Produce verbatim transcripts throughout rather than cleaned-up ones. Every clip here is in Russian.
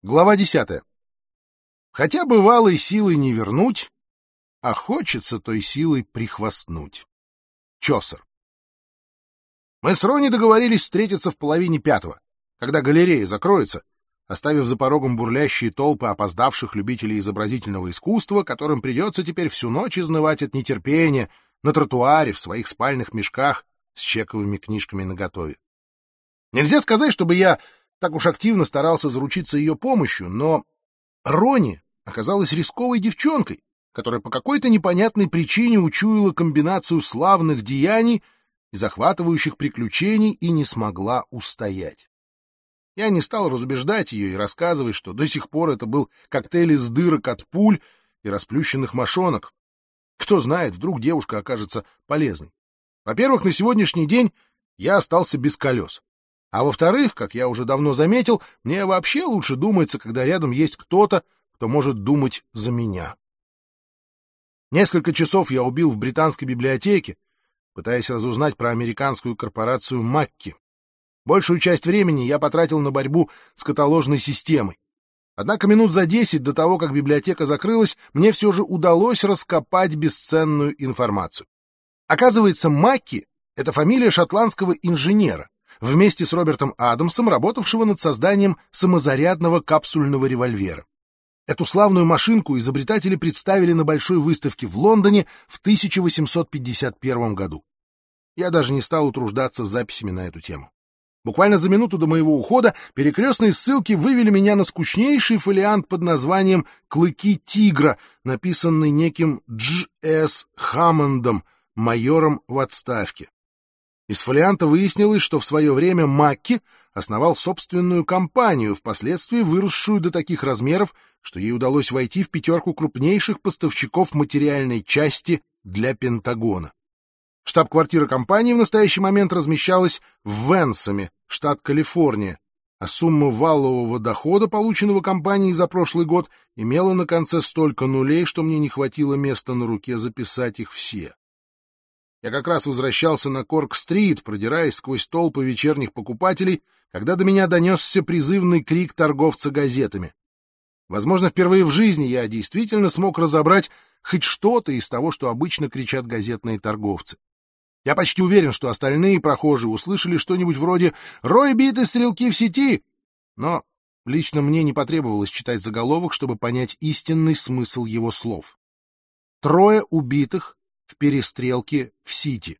Глава десятая. Хотя бывалой силой не вернуть, а хочется той силой прихвастнуть. Чосер. Мы с Рони договорились встретиться в половине пятого, когда галерея закроется, оставив за порогом бурлящие толпы опоздавших любителей изобразительного искусства, которым придется теперь всю ночь изнывать от нетерпения на тротуаре в своих спальных мешках с чековыми книжками наготове. Нельзя сказать, чтобы я так уж активно старался заручиться ее помощью, но Рони оказалась рисковой девчонкой, которая по какой-то непонятной причине учуяла комбинацию славных деяний и захватывающих приключений и не смогла устоять. Я не стал разубеждать ее и рассказывать, что до сих пор это был коктейль из дырок от пуль и расплющенных мошонок. Кто знает, вдруг девушка окажется полезной. Во-первых, на сегодняшний день я остался без колес. А во-вторых, как я уже давно заметил, мне вообще лучше думается, когда рядом есть кто-то, кто может думать за меня. Несколько часов я убил в британской библиотеке, пытаясь разузнать про американскую корпорацию Макки. Большую часть времени я потратил на борьбу с каталожной системой. Однако минут за десять до того, как библиотека закрылась, мне все же удалось раскопать бесценную информацию. Оказывается, Макки — это фамилия шотландского инженера, вместе с Робертом Адамсом, работавшего над созданием самозарядного капсульного револьвера. Эту славную машинку изобретатели представили на большой выставке в Лондоне в тысяча восемьсот пятьдесят первом году. Я даже не стал утруждаться записями на эту тему. Буквально за минуту до моего ухода перекрестные ссылки вывели меня на скучнейший фолиант под названием «Клыки тигра», написанный неким Дж. С. Хаммондом, майором в отставке. Из фолианта выяснилось, что в свое время Макки основал собственную компанию, впоследствии выросшую до таких размеров, что ей удалось войти в пятерку крупнейших поставщиков материальной части для Пентагона. Штаб-квартира компании в настоящий момент размещалась в Венсоме, штат Калифорния, а сумма валового дохода, полученного компанией за прошлый год, имела на конце столько нулей, что мне не хватило места на руке записать их все. Я как раз возвращался на Корк-стрит, продираясь сквозь толпы вечерних покупателей, когда до меня донесся призывный крик торговца газетами. Возможно, впервые в жизни я действительно смог разобрать хоть что-то из того, что обычно кричат газетные торговцы. Я почти уверен, что остальные прохожие услышали что-нибудь вроде «Рой биты стрелки в сети!», но лично мне не потребовалось читать заголовок, чтобы понять истинный смысл его слов. Трое убитых в перестрелке в Сити.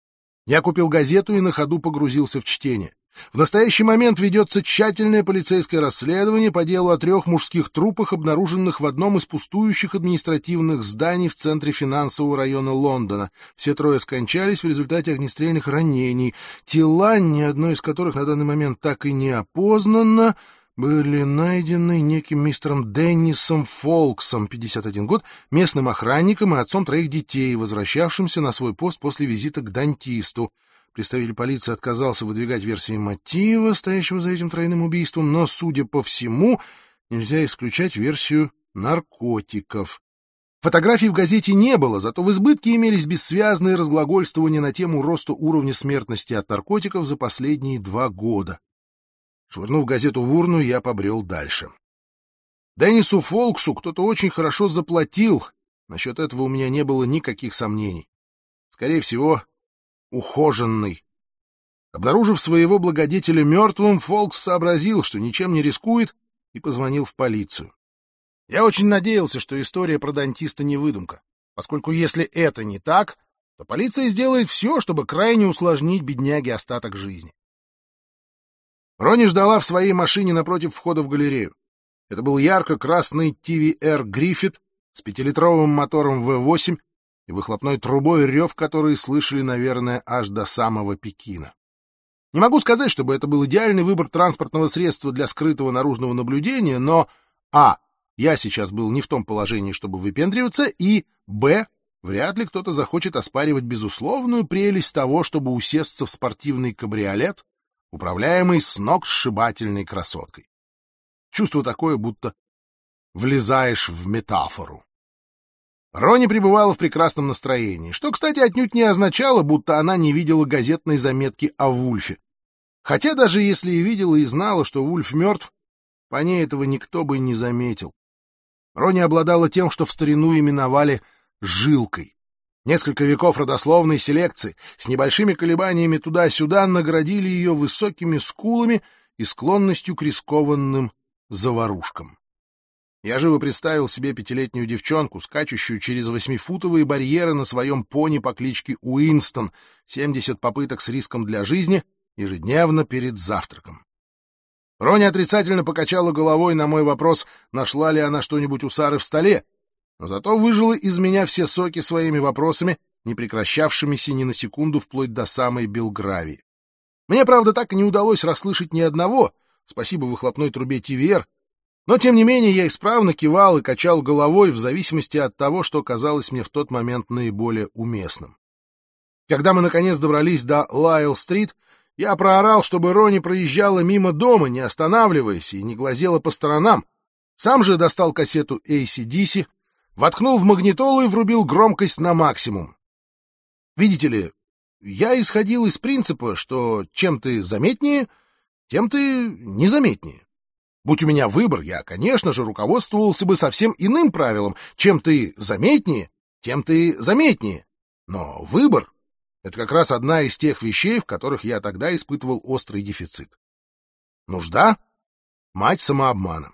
Я купил газету и на ходу погрузился в чтение. В настоящий момент ведется тщательное полицейское расследование по делу о трех мужских трупах, обнаруженных в одном из пустующих административных зданий в центре финансового района Лондона. Все трое скончались в результате огнестрельных ранений. Тела, ни одно из которых на данный момент так и не опознано, были найдены неким мистером Деннисом Фолксом, пятьдесят один год, местным охранником и отцом троих детей, возвращавшимся на свой пост после визита к дантисту. Представитель полиции отказался выдвигать версии мотива, стоящего за этим тройным убийством, но, судя по всему, нельзя исключать версию наркотиков. Фотографий в газете не было, зато в избытке имелись бессвязные разглагольствования на тему роста уровня смертности от наркотиков за последние два года. Швырнув газету в урну, я побрел дальше. Деннису Фолксу кто-то очень хорошо заплатил. Насчет этого у меня не было никаких сомнений. Скорее всего, ухоженный. Обнаружив своего благодетеля мертвым, Фолкс сообразил, что ничем не рискует, и позвонил в полицию. Я очень надеялся, что история про дантиста не выдумка, поскольку если это не так, то полиция сделает все, чтобы крайне усложнить бедняге остаток жизни. Рони ждала в своей машине напротив входа в галерею. Это был ярко-красный ти ви ар Гриффит с пятилитровым мотором вэ восемь и выхлопной трубой, рев который слышали, наверное, аж до самого Пекина. Не могу сказать, чтобы это был идеальный выбор транспортного средства для скрытого наружного наблюдения, но а. я сейчас был не в том положении, чтобы выпендриваться, и б. вряд ли кто-то захочет оспаривать безусловную прелесть того, чтобы усесться в спортивный кабриолет, управляемый с ног сшибательной красоткой. Чувство такое, будто влезаешь в метафору. Рони пребывала в прекрасном настроении, что, кстати, отнюдь не означало, будто она не видела газетной заметки о Вульфе. Хотя даже если и видела и знала, что Вульф мертв, по ней этого никто бы не заметил. Рони обладала тем, что в старину именовали «жилкой». Несколько веков родословной селекции с небольшими колебаниями туда-сюда наградили ее высокими скулами и склонностью к рискованным заварушкам. Я живо представил себе пятилетнюю девчонку, скачущую через восьмифутовые барьеры на своем пони по кличке Уинстон, семьдесят попыток с риском для жизни ежедневно перед завтраком. Рони отрицательно покачала головой на мой вопрос, нашла ли она что-нибудь у Сары в столе, но зато выжила из меня все соки своими вопросами, не прекращавшимися ни на секунду вплоть до самой Белгравии. Мне, правда, так и не удалось расслышать ни одного, спасибо выхлопной трубе Ти Ви Эр, но, тем не менее, я исправно кивал и качал головой в зависимости от того, что казалось мне в тот момент наиболее уместным. Когда мы, наконец, добрались до Лайл-стрит, я проорал, чтобы Рони проезжала мимо дома, не останавливаясь, и не глазела по сторонам. Сам же достал кассету Эй Си Ди Си, воткнул в магнитолу и врубил громкость на максимум. Видите ли, я исходил из принципа, что чем ты заметнее, тем ты незаметнее. Будь у меня выбор, я, конечно же, руководствовался бы совсем иным правилом. Чем ты заметнее, тем ты заметнее. Но выбор — это как раз одна из тех вещей, в которых я тогда испытывал острый дефицит. Нужда — мать самообмана.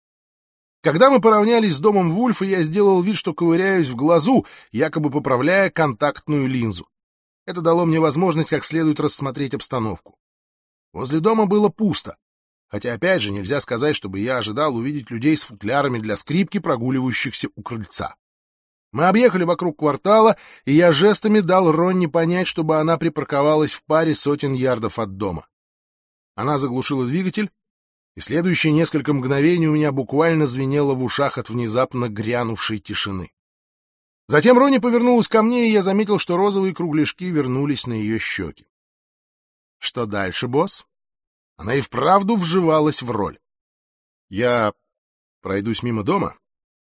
Когда мы поравнялись с домом Вульфа, я сделал вид, что ковыряюсь в глазу, якобы поправляя контактную линзу. Это дало мне возможность как следует рассмотреть обстановку. Возле дома было пусто. Хотя, опять же, нельзя сказать, чтобы я ожидал увидеть людей с футлярами для скрипки, прогуливающихся у крыльца. Мы объехали вокруг квартала, и я жестами дал Ронни понять, чтобы она припарковалась в паре сотен ярдов от дома. Она заглушила двигатель, и следующие несколько мгновений у меня буквально звенело в ушах от внезапно грянувшей тишины. Затем Ронни повернулась ко мне, и я заметил, что розовые кругляшки вернулись на ее щеки. — Что дальше, босс? Она и вправду вживалась в роль. Я пройдусь мимо дома,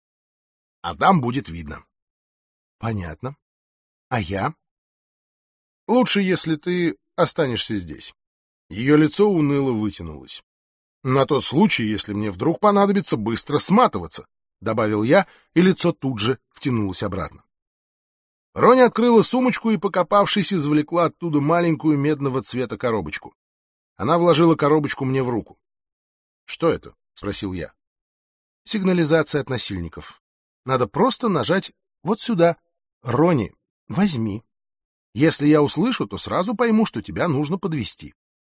а там будет видно. Понятно. А я? Лучше, если ты останешься здесь. Ее лицо уныло вытянулось. На тот случай, если мне вдруг понадобится быстро сматываться, добавил я, и лицо тут же втянулось обратно. Рони открыла сумочку и, покопавшись, извлекла оттуда маленькую медного цвета коробочку. Она вложила коробочку мне в руку. — Что это? — спросил я. — Сигнализация от насильников. Надо просто нажать вот сюда. Рони, возьми. Если я услышу, то сразу пойму, что тебя нужно подвезти.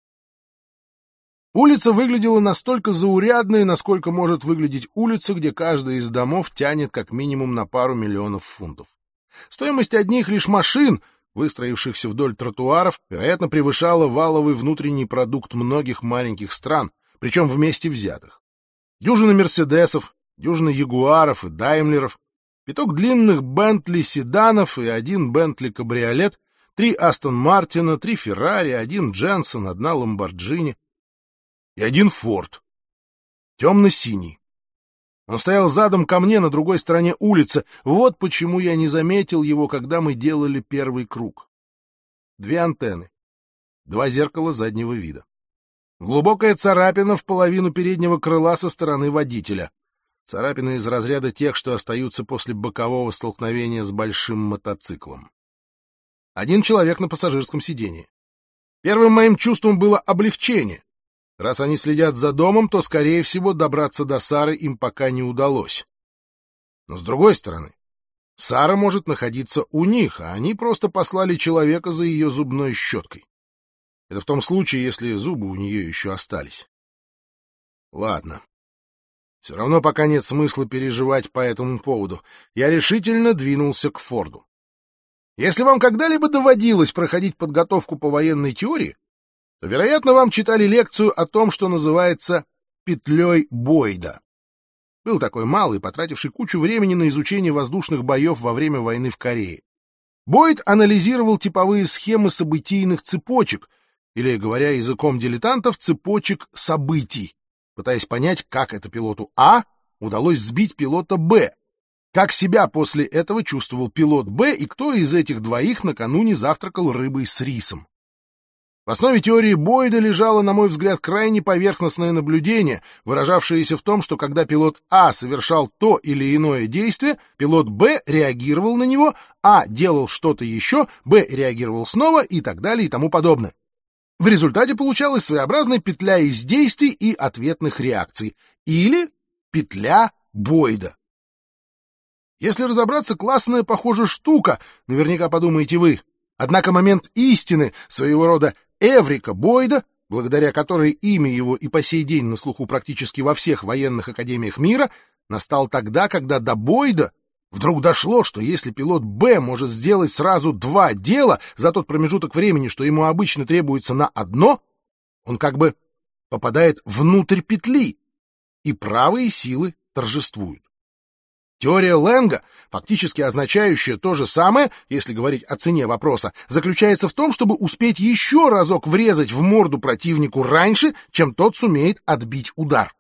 Улица выглядела настолько заурядной, насколько может выглядеть улица, где каждый из домов тянет как минимум на пару миллионов фунтов. Стоимость одних лишь машин, выстроившихся вдоль тротуаров, вероятно, превышала валовый внутренний продукт многих маленьких стран, причем вместе взятых. Дюжина мерседесов, дюжина ягуаров и даймлеров, пяток длинных Бентли седанов и один Бентли кабриолет, три Астон Мартина, три Феррари, один Дженсон, одна Ламборджини и один Форд, темно-синий. Он стоял задом ко мне на другой стороне улицы. Вот почему я не заметил его, когда мы делали первый круг. Две антенны, два зеркала заднего вида. Глубокая царапина в половину переднего крыла со стороны водителя. Царапины из разряда тех, что остаются после бокового столкновения с большим мотоциклом. Один человек на пассажирском сидении. Первым моим чувством было облегчение. Раз они следят за домом, то, скорее всего, добраться до Сары им пока не удалось. Но, с другой стороны, Сара может находиться у них, а они просто послали человека за ее зубной щеткой. Это в том случае, если зубы у нее еще остались. Ладно. Все равно пока нет смысла переживать по этому поводу. Я решительно двинулся к Форду. Если вам когда-либо доводилось проходить подготовку по военной теории, то, вероятно, вам читали лекцию о том, что называется «петлей Бойда». Был такой малый, потративший кучу времени на изучение воздушных боев во время войны в Корее. Бойд анализировал типовые схемы событийных цепочек, или, говоря языком дилетантов, цепочек событий, пытаясь понять, как это пилоту А удалось сбить пилота Б, как себя после этого чувствовал пилот Б и кто из этих двоих накануне завтракал рыбой с рисом. В основе теории Бойда лежало, на мой взгляд, крайне поверхностное наблюдение, выражавшееся в том, что когда пилот А совершал то или иное действие, пилот Б реагировал на него, А делал что-то еще, Б реагировал снова и так далее и тому подобное. В результате получалась своеобразная петля из действий и ответных реакций, или петля Бойда. Если разобраться, классная, похоже, штука, наверняка подумаете вы. Однако момент истины, своего рода эврика Бойда, благодаря которой имя его и по сей день на слуху практически во всех военных академиях мира, настал тогда, когда до Бойда вдруг дошло, что если пилот Б может сделать сразу два дела за тот промежуток времени, что ему обычно требуется на одно, он как бы попадает внутрь петли, и правые силы торжествуют. Теория Лэнга, фактически означающая то же самое, если говорить о цене вопроса, заключается в том, чтобы успеть еще разок врезать в морду противнику раньше, чем тот сумеет отбить удар.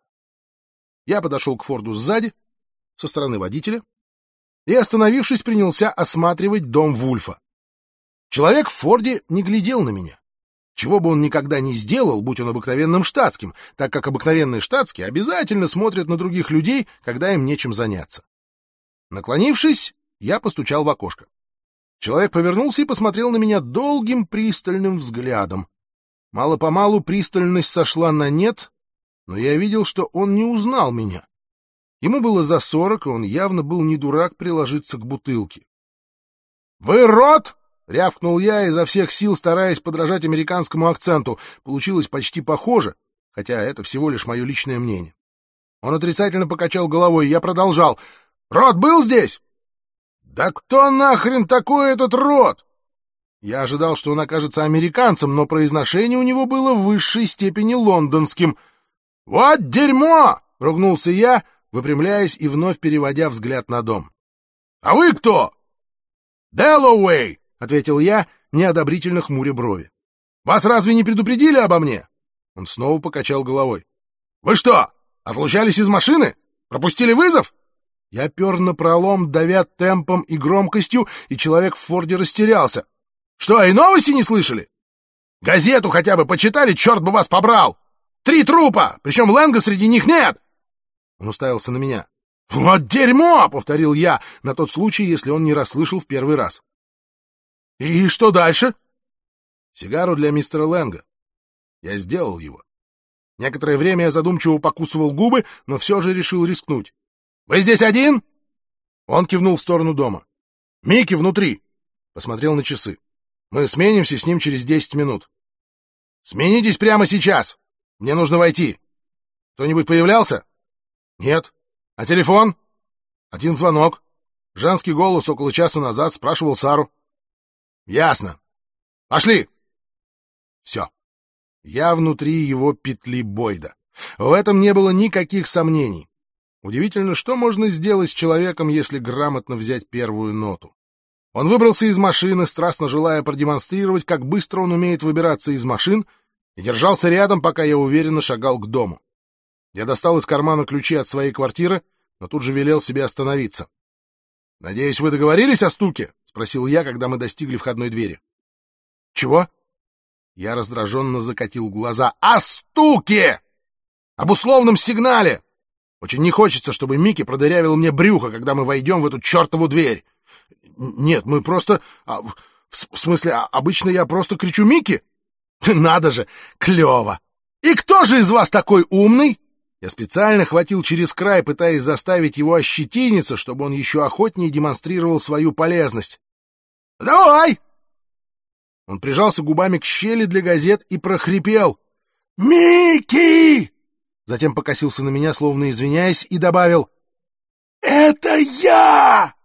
Я подошел к Форду сзади, со стороны водителя, и, остановившись, принялся осматривать дом Вульфа. Человек в Форде не глядел на меня. Чего бы он никогда не сделал, будь он обыкновенным штатским, так как обыкновенные штатские обязательно смотрят на других людей, когда им нечем заняться. Наклонившись, я постучал в окошко. Человек повернулся и посмотрел на меня долгим пристальным взглядом. Мало-помалу пристальность сошла на нет, но я видел, что он не узнал меня. Ему было за сорок, и он явно был не дурак приложиться к бутылке. — Вы рот! — рявкнул я, изо всех сил стараясь подражать американскому акценту. Получилось почти похоже, хотя это всего лишь мое личное мнение. Он отрицательно покачал головой, и я продолжал. «Рот был здесь?» «Да кто нахрен такой этот Рот?» Я ожидал, что он окажется американцем, но произношение у него было в высшей степени лондонским. «Вот дерьмо!» — ругнулся я, выпрямляясь и вновь переводя взгляд на дом. «А вы кто?» «Дэллоуэй!» — ответил я, неодобрительно хмуря брови. «Вас разве не предупредили обо мне?» Он снова покачал головой. «Вы что, отлучались из машины? Пропустили вызов?» Я пер напролом, давя темпом и громкостью, и человек в Форде растерялся. «Что, и новости не слышали? Газету хотя бы почитали, черт бы вас побрал! Три трупа, причем Лэнга среди них нет!» Он уставился на меня. «Вот дерьмо!» — повторил я, на тот случай, если он не расслышал в первый раз. «И что дальше?» «Сигару для мистера Лэнга. Я сделал его. Некоторое время я задумчиво покусывал губы, но все же решил рискнуть. «Вы здесь один?» Он кивнул в сторону дома. «Микки внутри!» Посмотрел на часы. «Мы сменимся с ним через десять минут». «Сменитесь прямо сейчас! Мне нужно войти. Кто-нибудь появлялся?» «Нет. А телефон?» «Один звонок. Женский голос около часа назад спрашивал Сару». «Ясно. Пошли!» Все. Я внутри его петли Бойда. В этом не было никаких сомнений. Удивительно, что можно сделать с человеком, если грамотно взять первую ноту. Он выбрался из машины, страстно желая продемонстрировать, как быстро он умеет выбираться из машин, и держался рядом, пока я уверенно шагал к дому. Я достал из кармана ключи от своей квартиры, но тут же велел себе остановиться. — Надеюсь, вы договорились о стуке? — спросил я, когда мы достигли входной двери. — Чего? Я раздраженно закатил глаза. — О стуке! Об условном сигнале! Очень не хочется, чтобы Микки продырявил мне брюхо, когда мы войдем в эту чертову дверь. Нет, мы просто... А, в, в смысле, а, обычно я просто кричу Микки. Надо же, клево. И кто же из вас такой умный? Я специально хватил через край, пытаясь заставить его ощетиниться, чтобы он еще охотнее демонстрировал свою полезность. Давай! Он прижался губами к щели для газет и прохрипел. Микки! Затем покосился на меня, словно извиняясь, и добавил: «Это я!»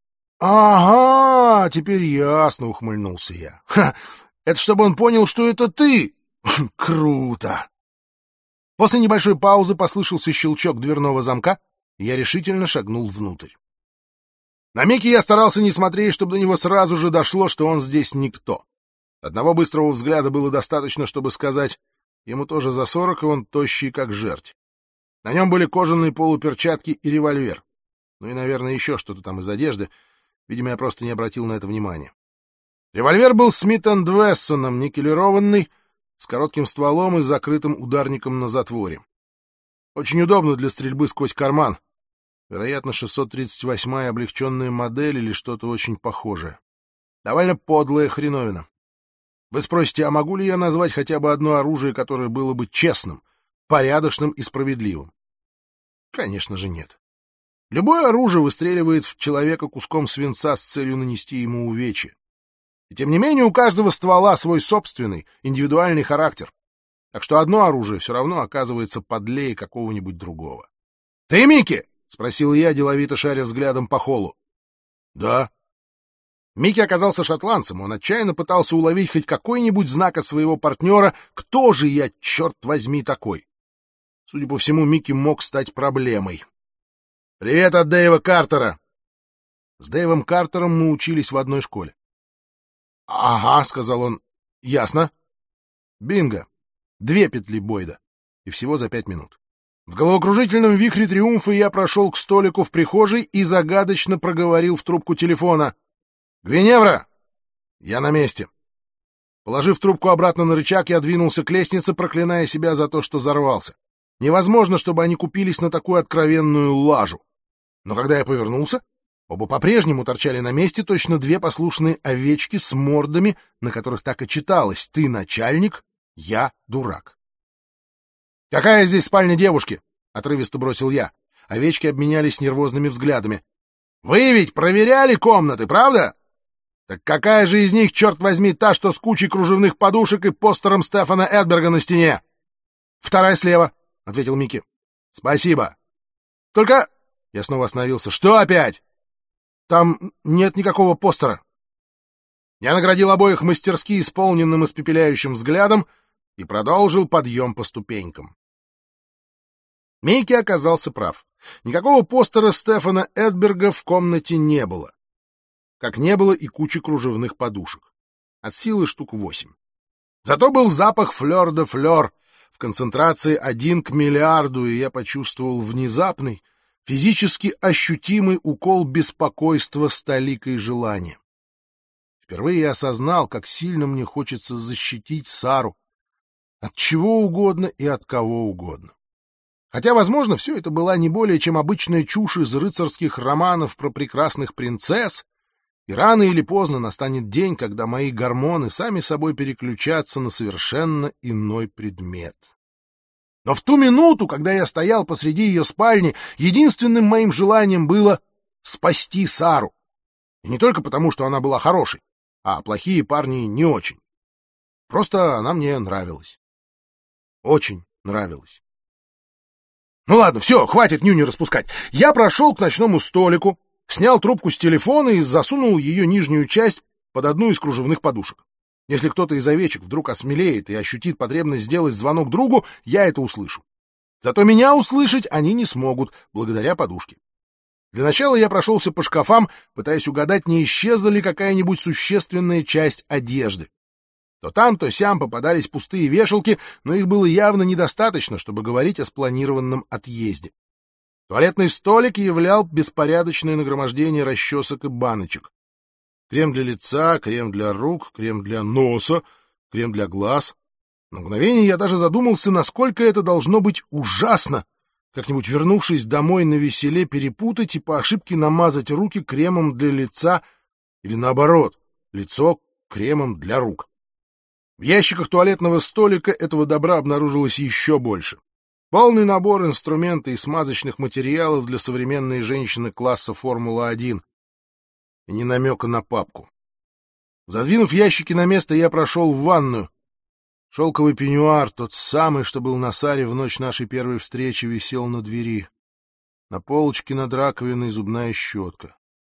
«Ага, теперь ясно», — ухмыльнулся я. «Ха, это чтобы он понял, что это ты! Круто!» После небольшой паузы послышался щелчок дверного замка, и я решительно шагнул внутрь. На Микки я старался не смотреть, чтобы до него сразу же дошло, что он здесь никто. Одного быстрого взгляда было достаточно, чтобы сказать: ему тоже за сорок, и он тощий, как жерть. На нем были кожаные полуперчатки и револьвер. Ну и, наверное, еще что-то там из одежды. Видимо, я просто не обратил на это внимания. Револьвер был Смит энд Вессоном, никелированный, с коротким стволом и закрытым ударником на затворе. Очень удобно для стрельбы сквозь карман. Вероятно, шестьсот тридцать восьмая облегченная модель или что-то очень похожее. Довольно подлая хреновина. Вы спросите, а могу ли я назвать хотя бы одно оружие, которое было бы честным, порядочным и справедливым? Конечно же нет. Любое оружие выстреливает в человека куском свинца с целью нанести ему увечья. И тем не менее у каждого ствола свой собственный, индивидуальный характер. Так что одно оружие все равно оказывается подлее какого-нибудь другого. — Ты, Микки? — спросил я, деловито шаря взглядом по холлу. — Да. Микки оказался шотландцем, он отчаянно пытался уловить хоть какой-нибудь знак от своего партнера, кто же я, черт возьми, такой. Судя по всему, Микки мог стать проблемой. «Привет от Дэйва Картера!» С Дэйвом Картером мы учились в одной школе. «Ага», — сказал он, — «ясно». Бинго. Две петли Бойда. И всего за пять минут. В головокружительном вихре триумфа я прошел к столику в прихожей и загадочно проговорил в трубку телефона. «Гвиневра! Я на месте!» Положив трубку обратно на рычаг, я двинулся к лестнице, проклиная себя за то, что взорвался. Невозможно, чтобы они купились на такую откровенную лажу. Но когда я повернулся, оба по-прежнему торчали на месте, точно две послушные овечки с мордами, на которых так и читалось: «Ты начальник, я дурак». «Какая здесь спальня девушки?» — отрывисто бросил я. Овечки обменялись нервозными взглядами. «Вы ведь проверяли комнаты, правда? Так какая же из них, черт возьми, та, что с кучей кружевных подушек и постером Стефана Эдберга на стене?» «Вторая слева», — ответил Микки. «Спасибо. Только...» — я снова остановился. «Что опять?» «Там нет никакого постера». Я наградил обоих мастерски исполненным испепеляющим взглядом и продолжил подъем по ступенькам. Микки оказался прав. Никакого постера Стефана Эдберга в комнате не было. Как не было и кучи кружевных подушек. От силы штук восемь. Зато был запах флёр-де-флёр в концентрации один к миллиарду, и я почувствовал внезапный, физически ощутимый укол беспокойства с толикой желания. Впервые я осознал, как сильно мне хочется защитить Сару от чего угодно и от кого угодно. Хотя, возможно, все это была не более чем обычная чушь из рыцарских романов про прекрасных принцесс, и рано или поздно настанет день, когда мои гормоны сами собой переключатся на совершенно иной предмет. Но в ту минуту, когда я стоял посреди ее спальни, единственным моим желанием было спасти Сару. И не только потому, что она была хорошей, а плохие парни не очень. Просто она мне нравилась. Очень нравилась. Ну ладно, все, хватит нюни распускать. Я прошел к ночному столику, снял трубку с телефона и засунул ее нижнюю часть под одну из кружевных подушек. Если кто-то из овечек вдруг осмелеет и ощутит потребность сделать звонок другу, я это услышу. Зато меня услышать они не смогут, благодаря подушке. Для начала я прошелся по шкафам, пытаясь угадать, не исчезла ли какая-нибудь существенная часть одежды. То там, то сям попадались пустые вешалки, но их было явно недостаточно, чтобы говорить о спланированном отъезде. Туалетный столик являл беспорядочное нагромождение расчесок и баночек. Крем для лица, крем для рук, крем для носа, крем для глаз. На мгновение я даже задумался, насколько это должно быть ужасно, как-нибудь вернувшись домой навеселе перепутать и по ошибке намазать руки кремом для лица или, наоборот, лицо кремом для рук. В ящиках туалетного столика этого добра обнаружилось еще больше. Полный набор инструмента и смазочных материалов для современной женщины класса Формула один. И ни намека на папку. Задвинув ящики на место, я прошел в ванную. Шелковый пеньюар, тот самый, что был на Саре в ночь нашей первой встречи, висел на двери. На полочке над раковиной зубная щетка.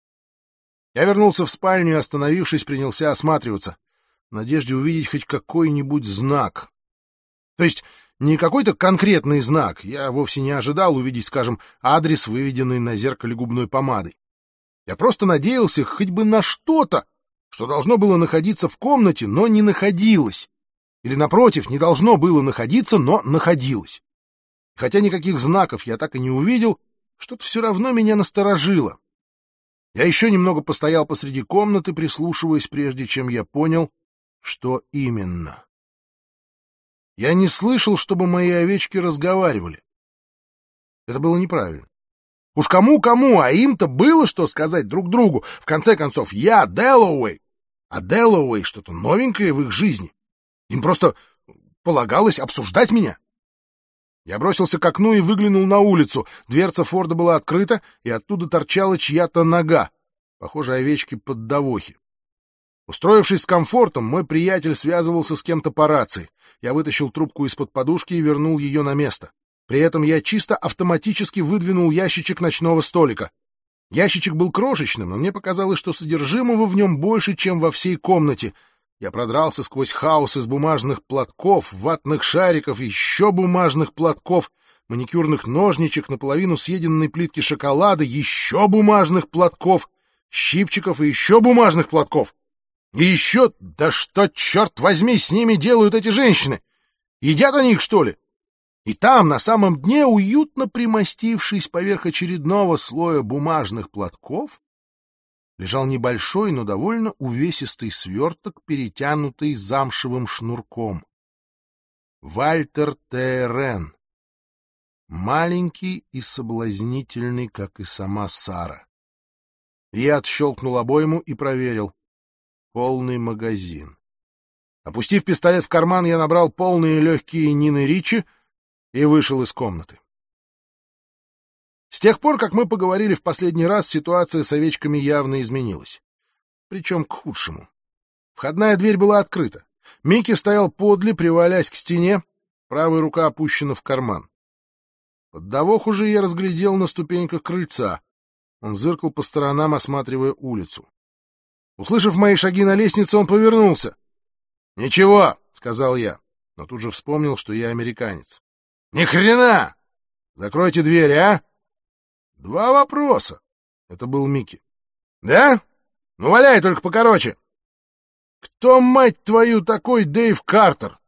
Я вернулся в спальню и, остановившись, принялся осматриваться, в надежде увидеть хоть какой-нибудь знак. То есть не какой-то конкретный знак. Я вовсе не ожидал увидеть, скажем, адрес, выведенный на зеркале губной помадой. Я просто надеялся хоть бы на что-то, что должно было находиться в комнате, но не находилось. Или, напротив, не должно было находиться, но находилось. Хотя никаких знаков я так и не увидел, что-то все равно меня насторожило. Я еще немного постоял посреди комнаты, прислушиваясь, прежде чем я понял, что именно. Я не слышал, чтобы мои овечки разговаривали. Это было неправильно. Уж кому-кому, а им-то было что сказать друг другу. В конце концов, я Дэллоуэй, а Дэллоуэй что-то новенькое в их жизни. Им просто полагалось обсуждать меня. Я бросился к окну и выглянул на улицу. Дверца Форда была открыта, и оттуда торчала чья-то нога. Похоже, овечки-поддавохи. Устроившись с комфортом, мой приятель связывался с кем-то по рации. Я вытащил трубку из-под подушки и вернул ее на место. При этом я чисто автоматически выдвинул ящичек ночного столика. Ящичек был крошечным, но мне показалось, что содержимого в нем больше, чем во всей комнате. Я продрался сквозь хаос из бумажных платков, ватных шариков, еще бумажных платков, маникюрных ножничек, наполовину съеденной плитки шоколада, еще бумажных платков, щипчиков и еще бумажных платков. И еще, да что, черт возьми, с ними делают эти женщины? Едят они их, что ли? И там, на самом дне, уютно примостившись поверх очередного слоя бумажных платков, лежал небольшой, но довольно увесистый сверток, перетянутый замшевым шнурком. Вальтер Т. Рен. Маленький и соблазнительный, как и сама Сара. Я отщелкнул обойму и проверил. Полный магазин. Опустив пистолет в карман, я набрал полные легкие Нины Ричи и вышел из комнаты. С тех пор, как мы поговорили в последний раз, ситуация с овечками явно изменилась. Причем к худшему. Входная дверь была открыта. Микки стоял подле, привалясь к стене, правая рука опущена в карман. Поддавоху же я разглядел на ступеньках крыльца. Он зыркал по сторонам, осматривая улицу. Услышав мои шаги на лестнице, он повернулся. — Ничего, — сказал я, но тут же вспомнил, что я американец. — Ни хрена! Закройте двери, а? — Два вопроса. Это был Микки. — Да? Ну, валяй только покороче. — Кто, мать твою, такой Дэйв Картер?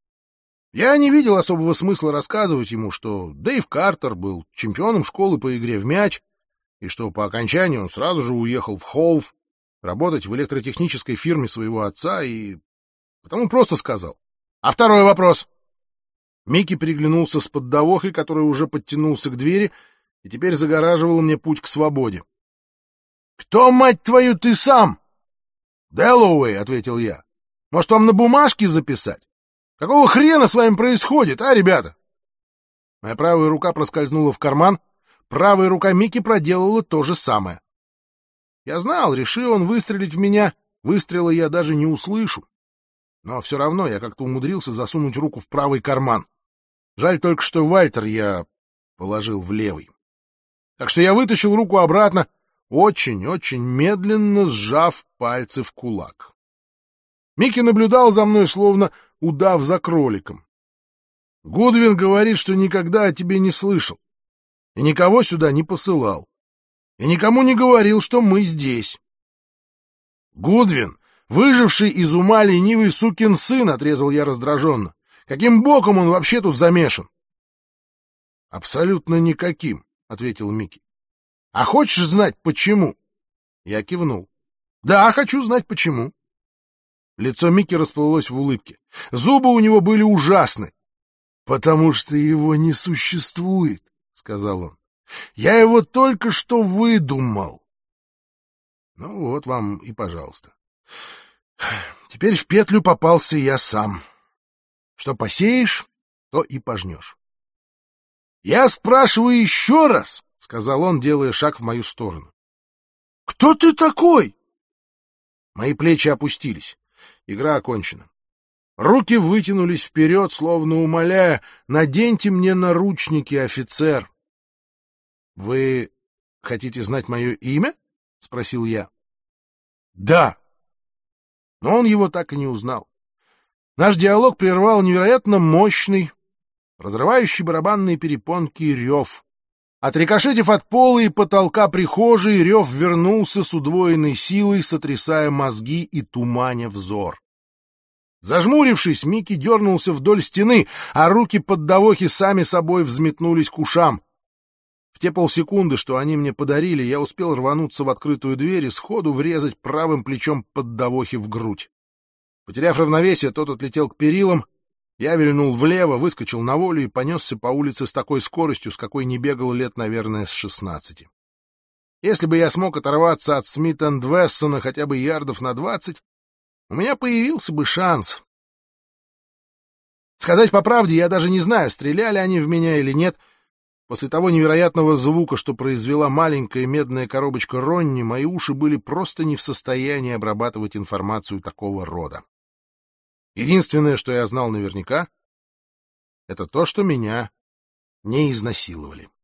Я не видел особого смысла рассказывать ему, что Дэйв Картер был чемпионом школы по игре в мяч, и что по окончании он сразу же уехал в Хоув работать в электротехнической фирме своего отца, и потому просто сказал. А второй вопрос? Микки переглянулся с поддавохой, который уже подтянулся к двери и теперь загораживал мне путь к свободе. — Кто, мать твою, ты сам? — Дэллоуэй, — ответил я. — Может, вам на бумажке записать? Какого хрена с вами происходит, а, ребята? Моя правая рука проскользнула в карман, правая рука Микки проделала то же самое. Я знал, решил он выстрелить в меня, выстрела я даже не услышу. Но все равно я как-то умудрился засунуть руку в правый карман. Жаль только, что Вальтер я положил в левый. Так что я вытащил руку обратно, очень-очень медленно сжав пальцы в кулак. Микки наблюдал за мной, словно удав за кроликом. Гудвин говорит, что никогда о тебе не слышал и никого сюда не посылал. И никому не говорил, что мы здесь. Гудвин, выживший из ума ленивый сукин сын, отрезал я раздраженно. Каким боком он вообще тут замешан? Абсолютно никаким, ответил Микки. А хочешь знать, почему? Я кивнул. Да, хочу знать, почему. Лицо Микки расплылось в улыбке. Зубы у него были ужасны. Потому что его не существует, сказал он. Я его только что выдумал. Ну вот вам и пожалуйста. Теперь в петлю попался я сам. Что посеешь, то и пожнешь. Я спрашиваю еще раз, сказал он, делая шаг в мою сторону. Кто ты такой? Мои плечи опустились. Игра окончена. Руки вытянулись вперед, словно умоляя: наденьте мне наручники, офицер. — Вы хотите знать мое имя? — спросил я. — Да. Но он его так и не узнал. Наш диалог прервал невероятно мощный, разрывающий барабанные перепонки рев. Отрикошетив от пола и потолка прихожей, рев вернулся с удвоенной силой, сотрясая мозги и туманя взор. Зажмурившись, Микки дернулся вдоль стены, а руки поддавохи сами собой взметнулись к ушам. В те полсекунды, что они мне подарили, я успел рвануться в открытую дверь и сходу врезать правым плечом поддавохи в грудь. Потеряв равновесие, тот отлетел к перилам Я вильнул влево, выскочил на волю и понесся по улице с такой скоростью, с какой не бегал лет, наверное, с шестнадцати. Если бы я смог оторваться от Смит энд Вессона хотя бы ярдов на двадцать, у меня появился бы шанс. Сказать по правде, я даже не знаю, стреляли они в меня или нет. После того невероятного звука, что произвела маленькая медная коробочка Ронни, мои уши были просто не в состоянии обрабатывать информацию такого рода. Единственное, что я знал наверняка, это то, что меня не изнасиловали.